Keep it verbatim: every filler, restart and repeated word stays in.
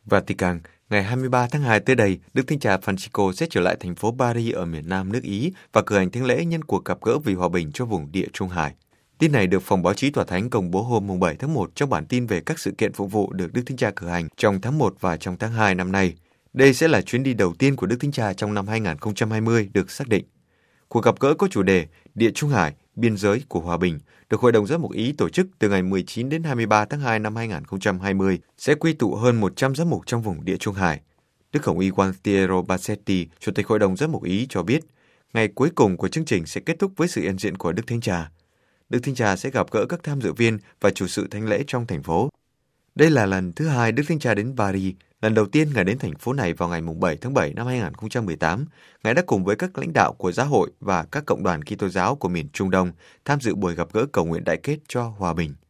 Vatican, ngày hai mươi ba tháng hai tới đây, Đức Thánh Cha Francisco sẽ trở lại thành phố Paris ở miền Nam nước Ý và cử hành thánh lễ nhân cuộc gặp gỡ vì hòa bình cho vùng Địa Trung Hải. Tin này được Phòng Báo chí Tòa Thánh công bố hôm bảy tháng một trong bản tin về các sự kiện phục vụ được Đức Thánh Cha cử hành trong tháng một và trong tháng hai năm nay. Đây sẽ là chuyến đi đầu tiên của Đức Thánh Cha trong năm hai không hai không được xác định. Cuộc gặp gỡ có chủ đề Địa Trung Hải, biên giới của hòa bình, được Hội đồng Giám mục Ý tổ chức từ ngày mười chín đến hai mươi ba tháng hai năm hai không hai không, sẽ quy tụ hơn một trăm giám mục trong vùng Địa Trung Hải. Đức Hồng y Gualtiero Bassetti, Chủ tịch Hội đồng Giám mục Ý cho biết, ngày cuối cùng của chương trình sẽ kết thúc với sự hiện diện của Đức Thánh Cha. Đức Thánh Cha sẽ gặp gỡ các tham dự viên và chủ sự thánh lễ trong thành phố. Đây là lần thứ hai Đức Thánh Cha đến Paris. Lần đầu tiên Ngài đến thành phố này vào ngày bảy tháng bảy năm hai không một tám, Ngài đã cùng với các lãnh đạo của giáo hội và các cộng đoàn Kitô giáo của miền Trung Đông tham dự buổi gặp gỡ cầu nguyện đại kết cho hòa bình.